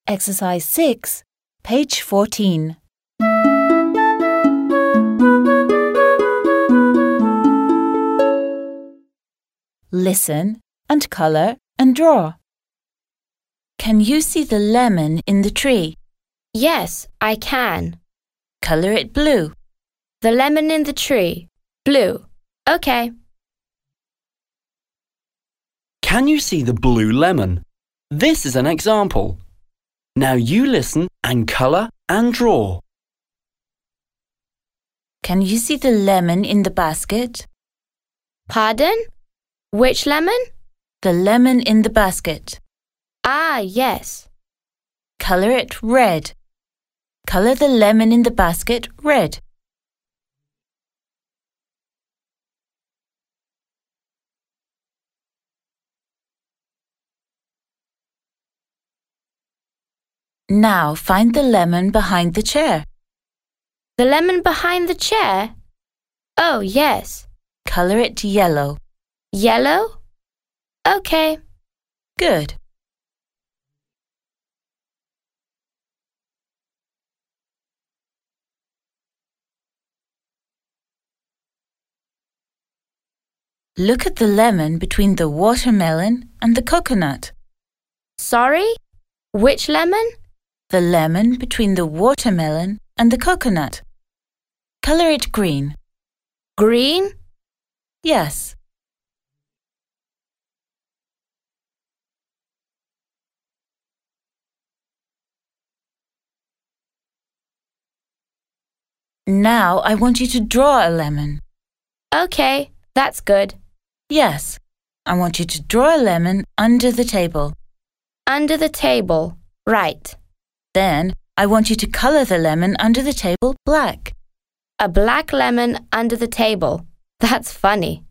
Exercise 6, page 14. Listen and color and draw. Can you see the lemon in the tree? Yes, I can. Color it blue. The lemon in the tree. Blue. Okay. Can you see the blue lemon? This is an example. Now you listen and colour and draw. Can you see the lemon in the basket? Pardon? Which lemon? The lemon in the basket. Ah, yes. Color it red. Color the lemon in the basket red. Now find the lemon behind the chair. The lemon behind the chair? Oh, yes. Color it yellow. Yellow? Okay. Good. Look at the lemon between the watermelon and the coconut. Sorry? Which lemon? The lemon between the watermelon and the coconut. Color it green. Green? Yes. Now I want you to draw a lemon. Okay, that's good. Yes, I want you to draw a lemon under the table. Under the table. Right. Then I want you to color the lemon under the table black. A black lemon under the table. That's funny.